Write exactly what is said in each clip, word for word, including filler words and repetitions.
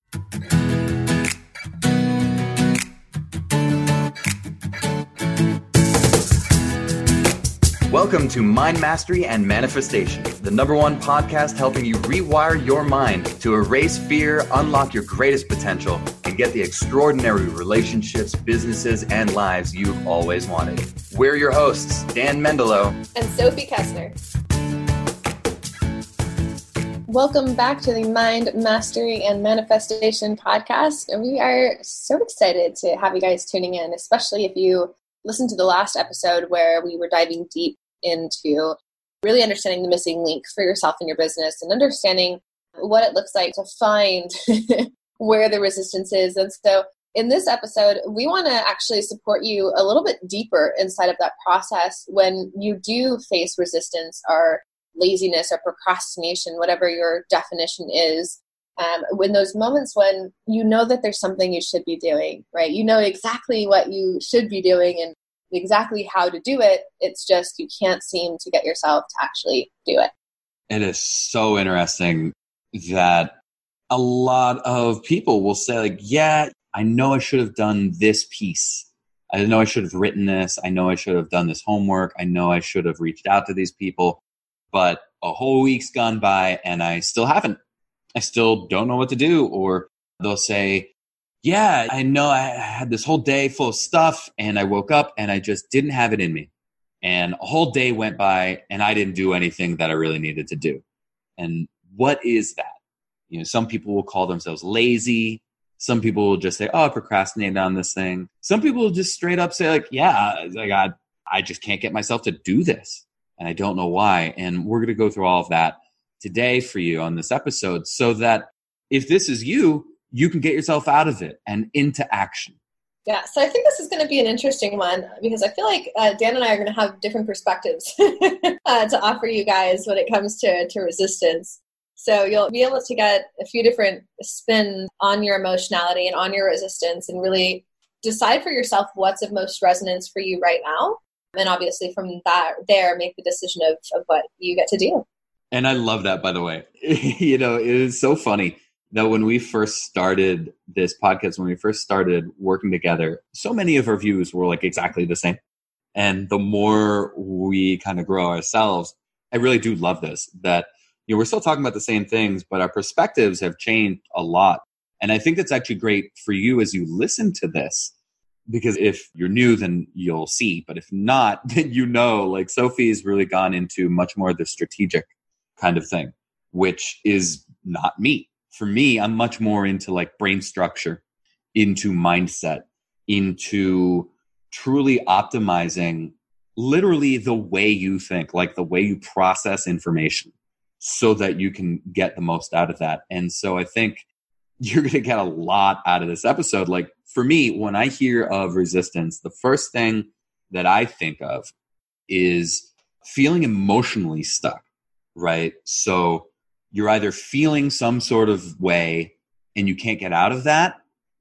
Welcome to Mind Mastery and Manifestation, the number one podcast helping you rewire your mind to erase fear, unlock your greatest potential, and get the extraordinary relationships, businesses, and lives you've always wanted. We're your hosts, Dan Mendelow and Sophie Kessner. Welcome back to the Mind Mastery and Manifestation podcast. And we are so excited to have you guys tuning in, especially if you listened to the last episode where we were diving deep into really understanding the missing link for yourself and your business and understanding what it looks like to find where the resistance is. And so in this episode, we want to actually support you a little bit deeper inside of that process when you do face resistance or laziness or procrastination, whatever your definition is. Um, when those moments when you know that there's something you should be doing, right? You know exactly what you should be doing and exactly how to do it. It's just you can't seem to get yourself to actually do it. It is so interesting that a lot of people will say like, yeah, I know I should have done this piece. I know I should have written this. I know I should have done this homework. I know I should have reached out to these people, but a whole week's gone by and I still haven't. I still don't know what to do. Or they'll say, yeah, I know I had this whole day full of stuff and I woke up and I just didn't have it in me. And a whole day went by and I didn't do anything that I really needed to do. And what is that? You know, some people will call themselves lazy. Some people will just say, oh, I procrastinated on this thing. Some people will just straight up say like, yeah, like I, I just can't get myself to do this. And I don't know why. And we're going to go through all of that today for you on this episode so that if this is you, you can get yourself out of it and into action. Yeah, so I think this is going to be an interesting one because I feel like uh, Dan and I are going to have different perspectives uh, to offer you guys when it comes to, to resistance. So you'll be able to get a few different spins on your emotionality and on your resistance and really decide for yourself what's of most resonance for you right now. And obviously from that there, make the decision of, of what you get to do. And I love that, by the way. You know, it is so funny that when we first started this podcast, when we first started working together, so many of our views were like exactly the same. And the more we kind of grow ourselves, I really do love this, that you know, we're still talking about the same things, but our perspectives have changed a lot. And I think that's actually great for you as you listen to this, because if you're new, then you'll see. But if not, then you know, like Sophie's really gone into much more of the strategic kind of thing, which is not me. For me, I'm much more into like brain structure, into mindset, into truly optimizing literally the way you think, like the way you process information so that you can get the most out of that. And so I think you're going to get a lot out of this episode. Like for me, when I hear of resistance, the first thing that I think of is feeling emotionally stuck, right? So you're either feeling some sort of way and you can't get out of that,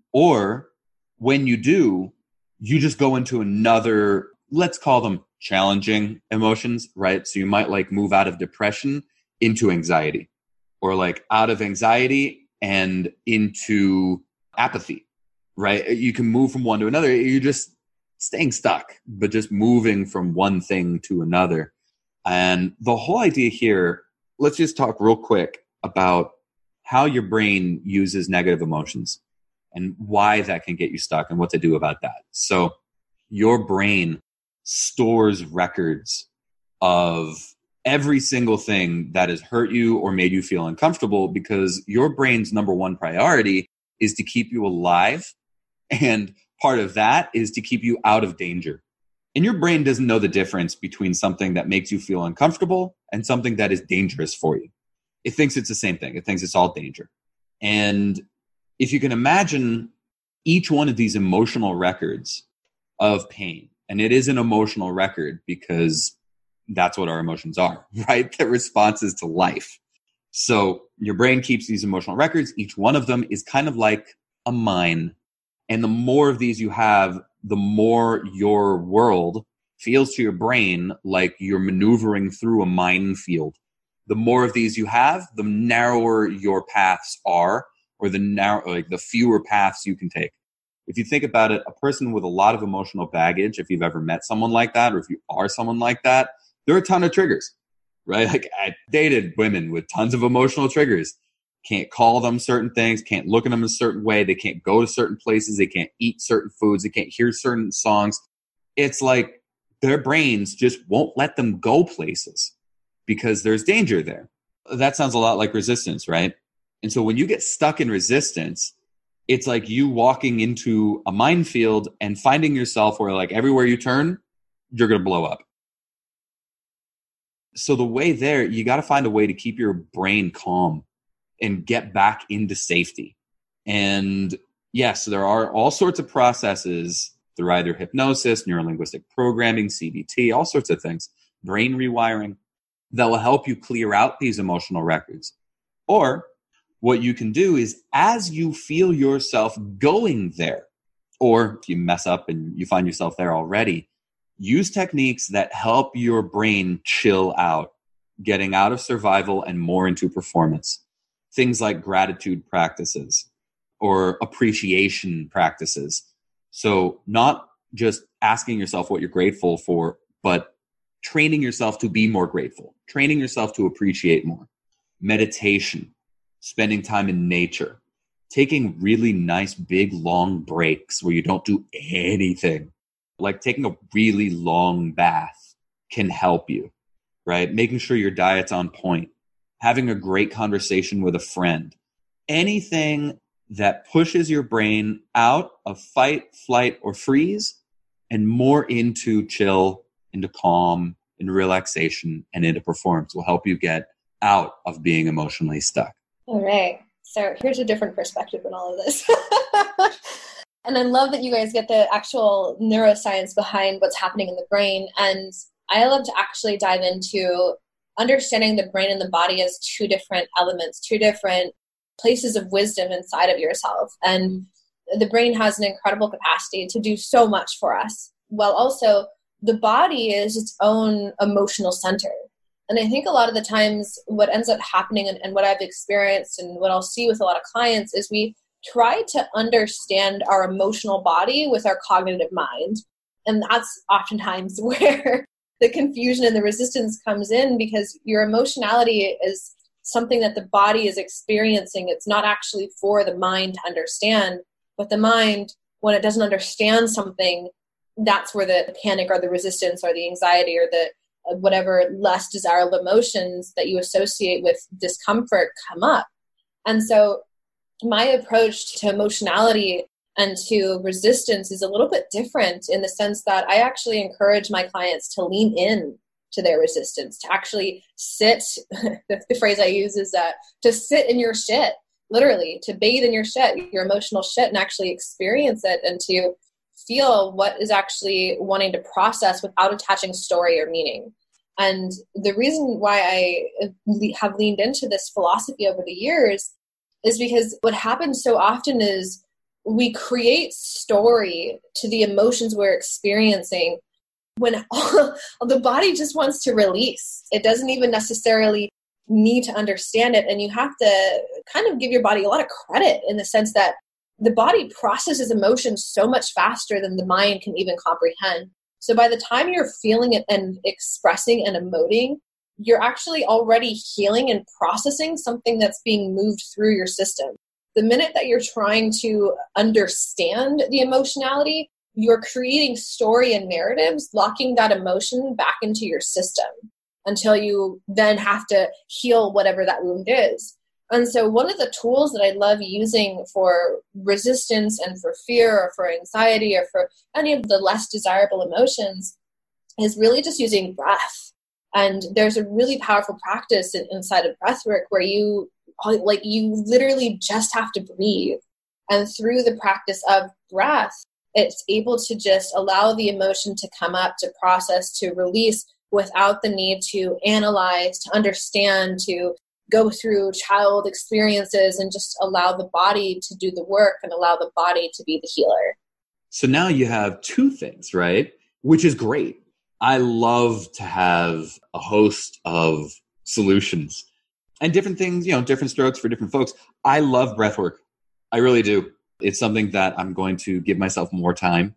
or when you do, you just go into another, let's call them challenging emotions, right? So you might like move out of depression into anxiety, or like out of anxiety and into apathy, right? You can move from one to another. You're just staying stuck, but just moving from one thing to another. And the whole idea here, let's just talk real quick about how your brain uses negative emotions and why that can get you stuck and what to do about that. So your brain stores records of every single thing that has hurt you or made you feel uncomfortable, because your brain's number one priority is to keep you alive. And part of that is to keep you out of danger. And your brain doesn't know the difference between something that makes you feel uncomfortable and something that is dangerous for you. It thinks it's the same thing. It thinks it's all danger. And if you can imagine each one of these emotional records of pain, and it is an emotional record because that's what our emotions are, right? The responses to life. So your brain keeps these emotional records. Each one of them is kind of like a mine. And the more of these you have, the more your world feels to your brain like you're maneuvering through a minefield. The more of these you have, the narrower your paths are or the narrow, like the fewer paths you can take. If you think about it, a person with a lot of emotional baggage, if you've ever met someone like that, or if you are someone like that, there are a ton of triggers, right? Like I dated women with tons of emotional triggers. Can't call them certain things, can't look at them a certain way, they can't go to certain places, they can't eat certain foods, they can't hear certain songs. It's like their brains just won't let them go places because there's danger there. That sounds a lot like resistance, right? And so when you get stuck in resistance, it's like you walking into a minefield and finding yourself where like everywhere you turn, you're going to blow up. So the way there, you got to find a way to keep your brain calm and get back into safety. And yes, there are all sorts of processes through either hypnosis, neurolinguistic programming, C B T, all sorts of things, brain rewiring, that will help you clear out these emotional records. Or what you can do is as you feel yourself going there, or if you mess up and you find yourself there already, use techniques that help your brain chill out, getting out of survival and more into performance. Things like gratitude practices or appreciation practices. So not just asking yourself what you're grateful for, but training yourself to be more grateful, training yourself to appreciate more. Meditation, spending time in nature, taking really nice, big, long breaks where you don't do anything, like taking a really long bath can help you, right? Making sure your diet's on point, having a great conversation with a friend, anything that pushes your brain out of fight, flight, or freeze and more into chill, into calm, into relaxation, and into performance will help you get out of being emotionally stuck. All right. So here's a different perspective in all of this. And I love that you guys get the actual neuroscience behind what's happening in the brain. And I love to actually dive into understanding the brain and the body as two different elements, two different places of wisdom inside of yourself. And the brain has an incredible capacity to do so much for us, while also the body is its own emotional center. And I think a lot of the times what ends up happening and, and what I've experienced and what I'll see with a lot of clients is we try to understand our emotional body with our cognitive mind. And that's oftentimes where the confusion and the resistance comes in, because your emotionality is something that the body is experiencing. It's not actually for the mind to understand, but the mind, when it doesn't understand something, that's where the panic or the resistance or the anxiety or the whatever less desirable emotions that you associate with discomfort come up. And so my approach to emotionality and to resistance is a little bit different in the sense that I actually encourage my clients to lean in to their resistance, to actually sit. the, the phrase I use is that to sit in your shit, literally, to bathe in your shit, your emotional shit, and actually experience it and to feel what is actually wanting to process without attaching story or meaning. And the reason why I have leaned into this philosophy over the years is because what happens so often is we create story to the emotions we're experiencing when all, the body just wants to release. It doesn't even necessarily need to understand it. And you have to kind of give your body a lot of credit in the sense that the body processes emotions so much faster than the mind can even comprehend. So by the time you're feeling it and expressing and emoting, you're actually already healing and processing something that's being moved through your system. The minute that you're trying to understand the emotionality, you're creating story and narratives, locking that emotion back into your system until you then have to heal whatever that wound is. And so one of the tools that I love using for resistance and for fear or for anxiety or for any of the less desirable emotions is really just using breath. And there's a really powerful practice in, inside of breathwork where you like you literally just have to breathe. And through the practice of breath, it's able to just allow the emotion to come up, to process, to release without the need to analyze, to understand, to go through child experiences, and just allow the body to do the work and allow the body to be the healer. So now you have two things, right? Which is great. I love to have a host of solutions and different things, you know, different strokes for different folks. I love breath work. I really do. It's something that I'm going to give myself more time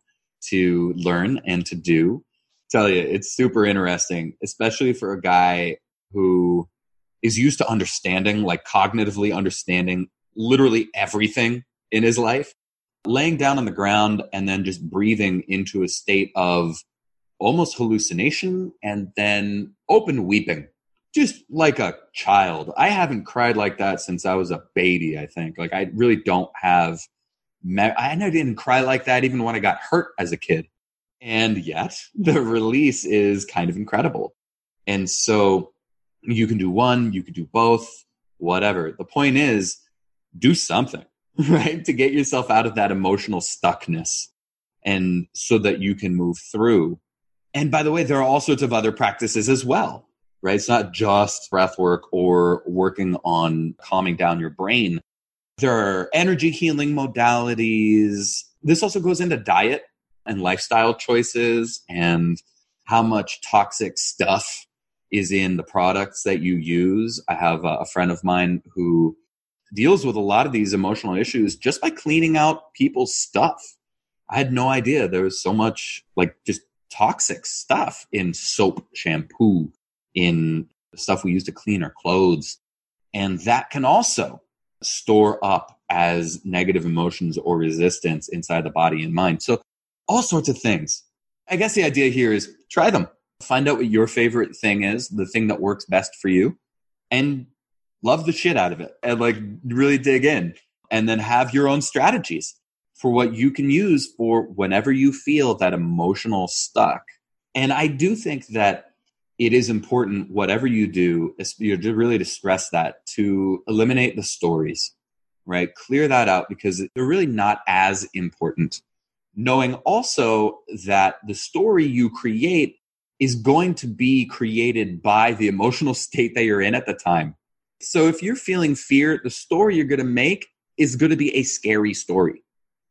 to learn and to do. Tell you, it's super interesting, especially for a guy who is used to understanding, like cognitively understanding literally everything in his life. Laying down on the ground and then just breathing into a state of almost hallucination and then open weeping, just like a child. I haven't cried like that since I was a baby, I think. Like, I really don't have, me- I didn't cry like that even when I got hurt as a kid. And yet the release is kind of incredible. And so you can do one, you can do both, whatever. The point is, do something, right? To get yourself out of that emotional stuckness and so that you can move through. And by the way, there are all sorts of other practices as well, right? It's not just breath work or working on calming down your brain. There are energy healing modalities. This also goes into diet and lifestyle choices and how much toxic stuff is in the products that you use. I have a friend of mine who deals with a lot of these emotional issues just by cleaning out people's stuff. I had no idea there was so much like just toxic stuff in soap, shampoo, in the stuff we use to clean our clothes. And that can also store up as negative emotions or resistance inside the body and mind. So all sorts of things. I guess the idea here is try them. Find out what your favorite thing is, the thing that works best for you, and love the shit out of it and like really dig in, and then have your own strategies for what you can use for whenever you feel that emotional stuck. And I do think that it is important, whatever you do, really to stress that, to eliminate the stories, right? Clear that out because they're really not as important. Knowing also that the story you create is going to be created by the emotional state that you're in at the time. So if you're feeling fear, the story you're going to make is going to be a scary story.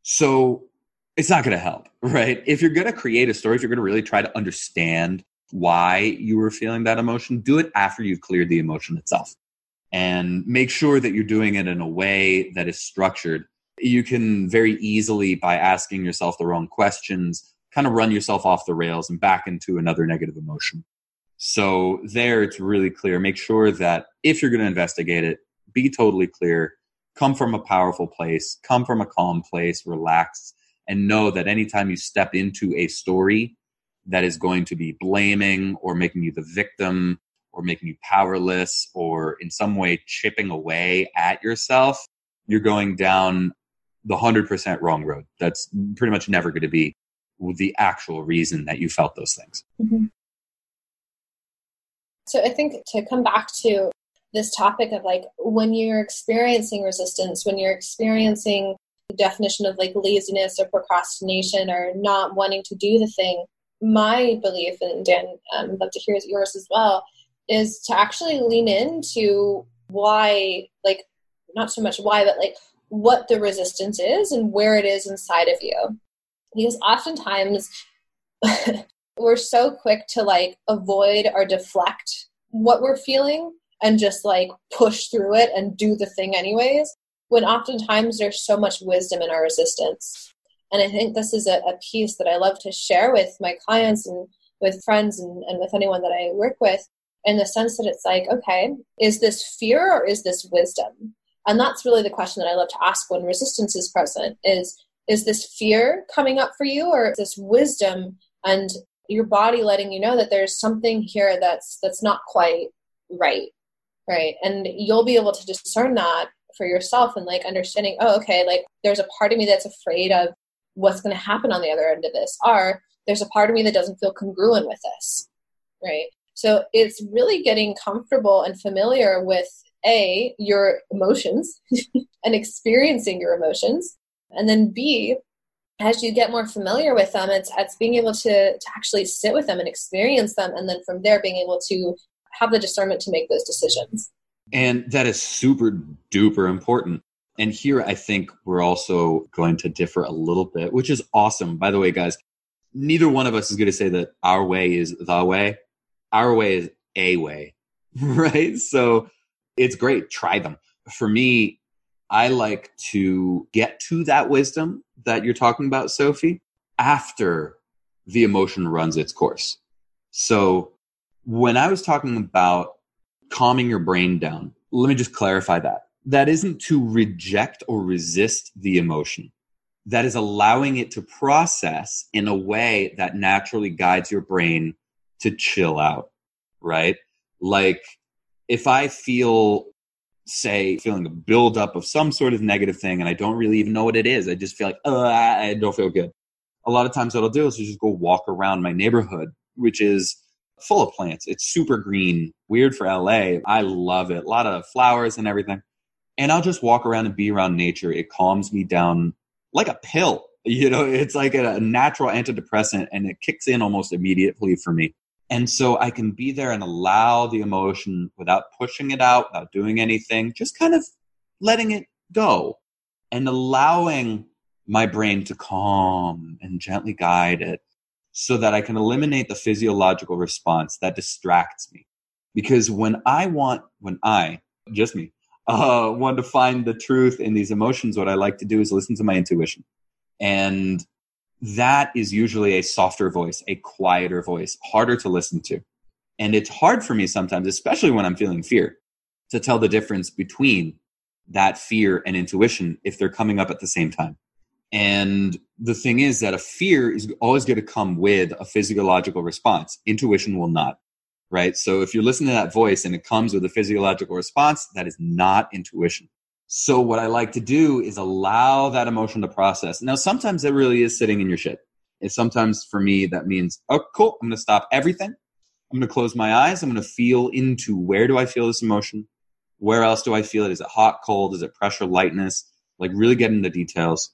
So it's not going to help, right? If you're going to create a story, if you're going to really try to understand why you were feeling that emotion, do it after you've cleared the emotion itself. And make sure that you're doing it in a way that is structured. You can very easily, by asking yourself the wrong questions, kind of run yourself off the rails and back into another negative emotion. So there, it's really clear. Make sure that if you're going to investigate it, be totally clear. Come from a powerful place. Come from a calm place. Relax. And know that anytime you step into a story that is going to be blaming or making you the victim or making you powerless or in some way chipping away at yourself, you're going down the one hundred percent wrong road. That's pretty much never going to be the actual reason that you felt those things. Mm-hmm. So I think to come back to this topic of like when you're experiencing resistance, when you're experiencing the definition of like laziness or procrastination or not wanting to do the thing, my belief, and Dan, um, I'd love to hear yours as well, is to actually lean into why, like not so much why, but like what the resistance is and where it is inside of you. Because oftentimes we're so quick to like avoid or deflect what we're feeling and just like push through it and do the thing anyways, when oftentimes there's so much wisdom in our resistance. And I think this is a, a piece that I love to share with my clients and with friends and, and with anyone that I work with, in the sense that it's like, okay, is this fear or is this wisdom? And that's really the question that I love to ask when resistance is present is, is this fear coming up for you, or is this wisdom and your body letting you know that there's something here that's that's not quite right, right? And you'll be able to discern that for yourself and like understanding, oh, okay, like there's a part of me that's afraid of what's going to happen on the other end of this, or there's a part of me that doesn't feel congruent with this, right? So it's really getting comfortable and familiar with A, your emotions and experiencing your emotions. And then B, as you get more familiar with them, it's, it's being able to, to actually sit with them and experience them. And then from there, being able to have the discernment to make those decisions. And that is super duper important. And here, I think we're also going to differ a little bit, which is awesome. By the way, guys, neither one of us is going to say that our way is the way. Our way is a way, right? So it's great. Try them. For me, I like to get to that wisdom that you're talking about, Sophie, after the emotion runs its course. So when I was talking about calming your brain down, let me just clarify that. That isn't to reject or resist the emotion. That is allowing it to process in a way that naturally guides your brain to chill out, right? Like if I feel, say, feeling a buildup of some sort of negative thing and I don't really even know what it is, I just feel like, oh, I don't feel good. A lot of times what I'll do is just go walk around my neighborhood, which is full of plants. It's super green, weird for L A. I love it. A lot of flowers and everything. And I'll just walk around and be around nature. It calms me down like a pill. You know, it's like a natural antidepressant and it kicks in almost immediately for me. And so I can be there and allow the emotion without pushing it out, without doing anything, just kind of letting it go and allowing my brain to calm and gently guide it so that I can eliminate the physiological response that distracts me. Because when I want, when I, just me, uh, want to find the truth in these emotions, what I like to do is listen to my intuition. And that is usually a softer voice, a quieter voice, harder to listen to. And it's hard for me sometimes, especially when I'm feeling fear, to tell the difference between that fear and intuition if they're coming up at the same time. And the thing is that a fear is always going to come with a physiological response. Intuition will not, right? So if you listen to that voice and it comes with a physiological response, that is not intuition. So what I like to do is allow that emotion to process. Now, sometimes it really is sitting in your shit. And sometimes for me, that means, oh, cool, I'm going to stop everything. I'm going to close my eyes. I'm going to feel into where do I feel this emotion? Where else do I feel it? Is it hot, cold? Is it pressure, lightness? Like really get into details.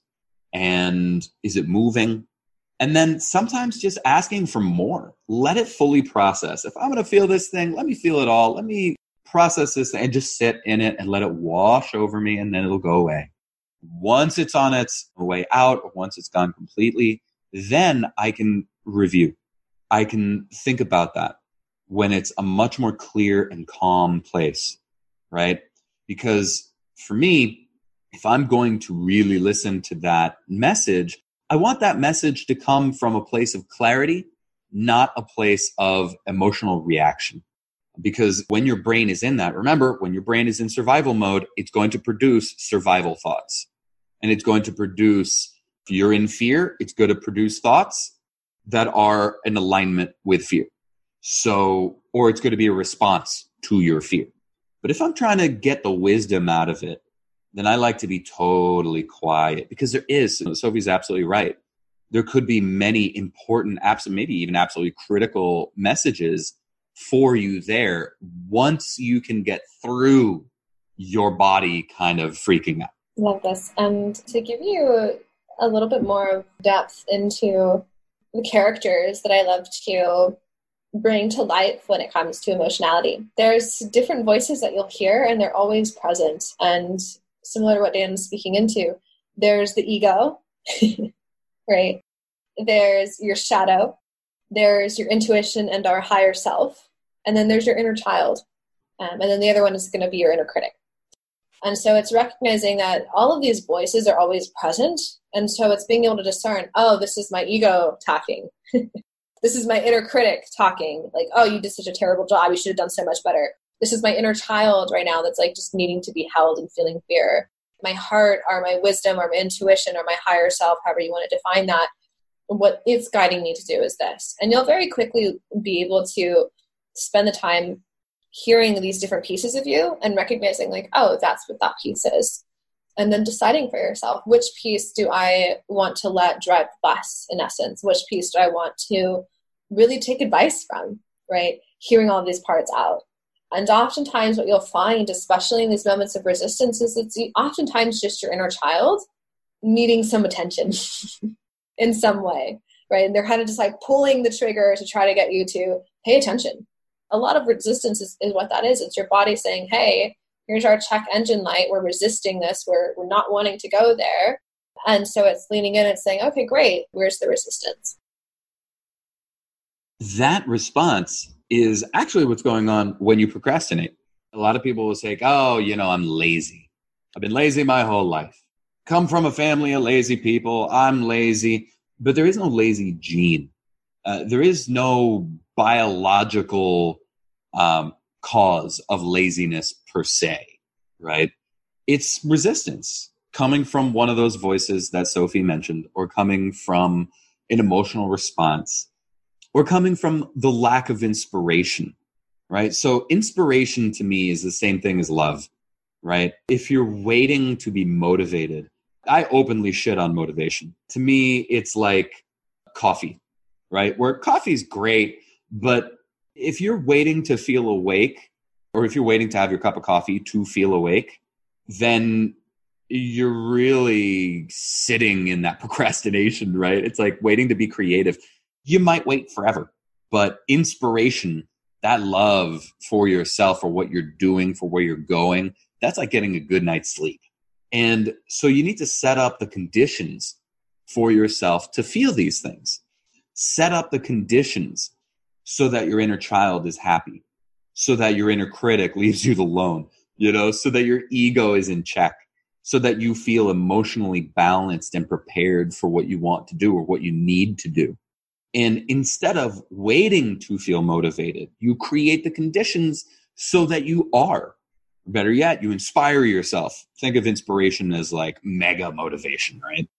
And is it moving? And then sometimes just asking for more. Let it fully process. If I'm going to feel this thing, let me feel it all. Let me process this and just sit in it and let it wash over me, and then it'll go away. Once it's on its way out, or once it's gone completely, then I can review. I can think about that when it's a much more clear and calm place, right? Because for me, if I'm going to really listen to that message, I want that message to come from a place of clarity, not a place of emotional reaction. Because when your brain is in that, remember, when your brain is in survival mode, it's going to produce survival thoughts. And it's going to produce, if you're in fear, it's going to produce thoughts that are in alignment with fear. So, or it's going to be a response to your fear. But if I'm trying to get the wisdom out of it, then I like to be totally quiet, because there is, Sophie's absolutely right. There could be many important, maybe even absolutely critical messages for you there once you can get through your body kind of freaking out. Love this. And to give you a little bit more depth into the characters that I love to bring to life when it comes to emotionality, there's different voices that you'll hear and they're always present. And similar to what Dan's speaking into, there's the ego, right? There's your shadow, there's your intuition and our higher self, and then there's your inner child. Um, and then the other one is going to be your inner critic. And so it's recognizing that all of these voices are always present. And so it's being able to discern, oh, this is my ego talking. This is my inner critic talking. Like, oh, you did such a terrible job. You should have done so much better. This is my inner child right now that's like just needing to be held and feeling fear. My heart or my wisdom or my intuition or my higher self, however you want to define that, what it's guiding me to do is this. And you'll very quickly be able to spend the time hearing these different pieces of you and recognizing like, oh, that's what that piece is. And then deciding for yourself, which piece do I want to let drive the bus in essence? Which piece do I want to really take advice from, right? Hearing all these parts out. And oftentimes what you'll find, especially in these moments of resistance, is it's oftentimes just your inner child needing some attention in some way, right? And they're kind of just like pulling the trigger to try to get you to pay attention. A lot of resistance is, is what that is. It's your body saying, hey, here's our check engine light. We're resisting this. We're, we're not wanting to go there. And so it's leaning in and saying, okay, great. Where's the resistance? That response is actually what's going on when you procrastinate. A lot of people will say, oh, you know, I'm lazy. I've been lazy my whole life. Come from a family of lazy people. I'm lazy. But there is no lazy gene. Uh, there is no biological um, cause of laziness per se, right? It's resistance coming from one of those voices that Sophie mentioned, or coming from an emotional response, or coming from the lack of inspiration, right? So inspiration to me is the same thing as love, right? If you're waiting to be motivated, I openly shit on motivation. To me, it's like coffee, right? Where coffee's great, but if you're waiting to feel awake, or if you're waiting to have your cup of coffee to feel awake, then you're really sitting in that procrastination, right? It's like waiting to be creative. You might wait forever, but inspiration, that love for yourself, for what you're doing, for where you're going, that's like getting a good night's sleep. And so you need to set up the conditions for yourself to feel these things. Set up the conditions so that your inner child is happy, so that your inner critic leaves you alone, you know, so that your ego is in check, so that you feel emotionally balanced and prepared for what you want to do or what you need to do. And instead of waiting to feel motivated, you create the conditions so that you are. Better yet, you inspire yourself. Think of inspiration as like mega motivation, right?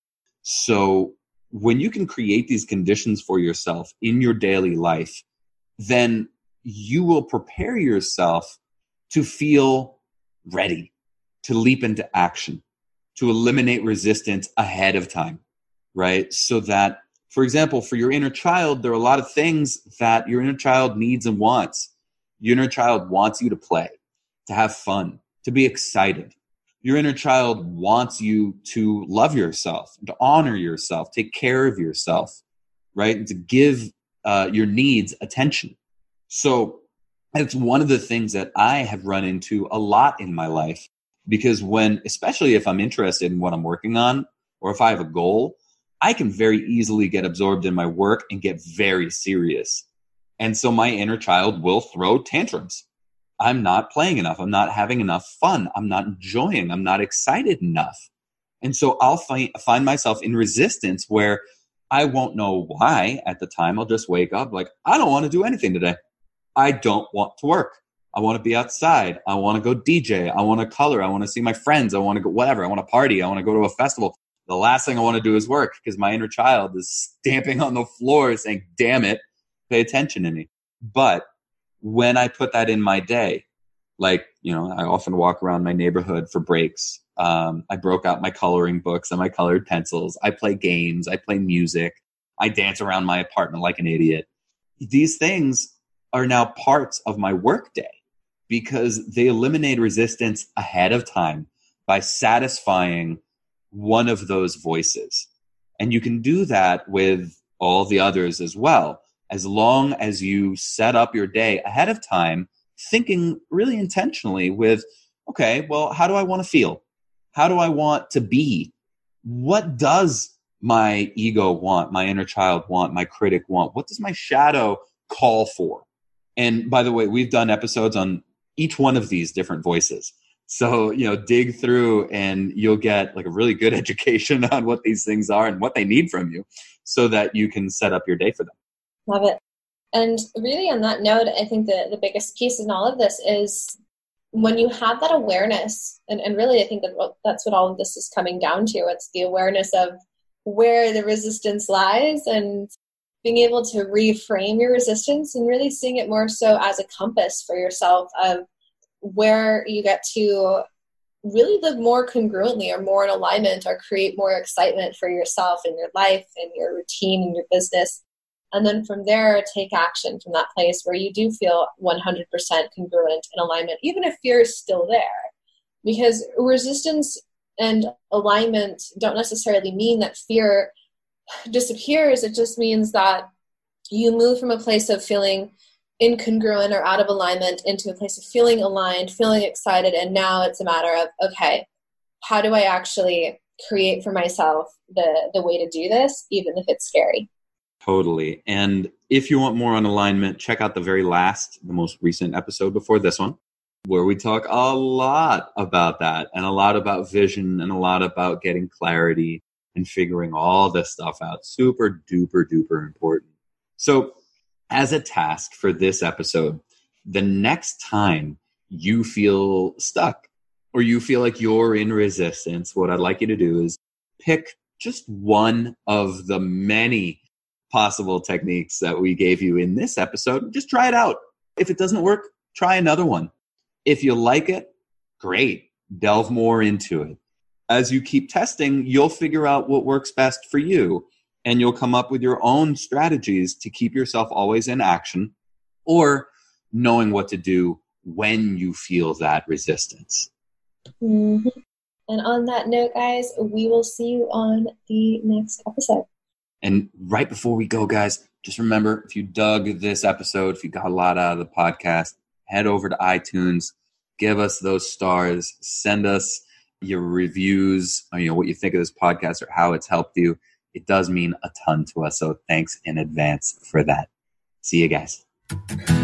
So when you can create these conditions for yourself in your daily life, then you will prepare yourself to feel ready, to leap into action, to eliminate resistance ahead of time, right? So that, for example, for your inner child, there are a lot of things that your inner child needs and wants. Your inner child wants you to play, to have fun, to be excited. Your inner child wants you to love yourself, to honor yourself, take care of yourself, right? And to give uh, your needs attention. So it's one of the things that I have run into a lot in my life, because when, especially if I'm interested in what I'm working on, or if I have a goal, I can very easily get absorbed in my work and get very serious. And so my inner child will throw tantrums. I'm not playing enough. I'm not having enough fun. I'm not enjoying. I'm not excited enough. And so I'll find, find myself in resistance where I won't know why at the time. I'll just wake up like, I don't want to do anything today. I don't want to work. I want to be outside. I want to go D J. I want to color. I want to see my friends. I want to go whatever. I want to party. I want to go to a festival. The last thing I want to do is work, because my inner child is stamping on the floor saying, damn it, pay attention to me. But when I put that in my day, like, you know, I often walk around my neighborhood for breaks. Um, I broke out my coloring books and my colored pencils. I play games. I play music. I dance around my apartment like an idiot. These things are now parts of my workday because they eliminate resistance ahead of time by satisfying one of those voices. And you can do that with all the others as well, as long as you set up your day ahead of time, thinking really intentionally with, okay, well, how do I want to feel? How do I want to be? What does my ego want? My inner child want? My critic want? What does my shadow call for? And by the way, we've done episodes on each one of these different voices. So, you know, dig through and you'll get like a really good education on what these things are and what they need from you so that you can set up your day for them. Love it. And really on that note, I think that the biggest piece in all of this is when you have that awareness, and, and really I think that that's what all of this is coming down to. It's the awareness of where the resistance lies and being able to reframe your resistance and really seeing it more so as a compass for yourself of where you get to really live more congruently or more in alignment or create more excitement for yourself in your life and your routine and your business. And then from there, take action from that place where you do feel one hundred percent congruent in alignment, even if fear is still there. Because resistance and alignment don't necessarily mean that fear disappears. It just means that you move from a place of feeling incongruent or out of alignment into a place of feeling aligned, feeling excited. And now it's a matter of, okay, how do I actually create for myself the, the way to do this, even if it's scary? Totally. And if you want more on alignment, check out the very last, the most recent episode before this one. where we talk a lot about that and a lot about vision and a lot about getting clarity and figuring all this stuff out. Super duper duper important. So as a task for this episode, the next time you feel stuck or you feel like you're in resistance, what I'd like you to do is pick just one of the many possible techniques that we gave you in this episode. Just try it out. If it doesn't work, try another one. If you like it, great. Delve more into it. As you keep testing, you'll figure out what works best for you, and you'll come up with your own strategies to keep yourself always in action or knowing what to do when you feel that resistance. Mm-hmm. And on that note, guys, we will see you on the next episode. And right before we go, guys, just remember, if you dug this episode, if you got a lot out of the podcast, head over to iTunes, give us those stars, send us your reviews, or, you know, what you think of this podcast or how it's helped you. It does mean a ton to us. So thanks in advance for that. See you guys.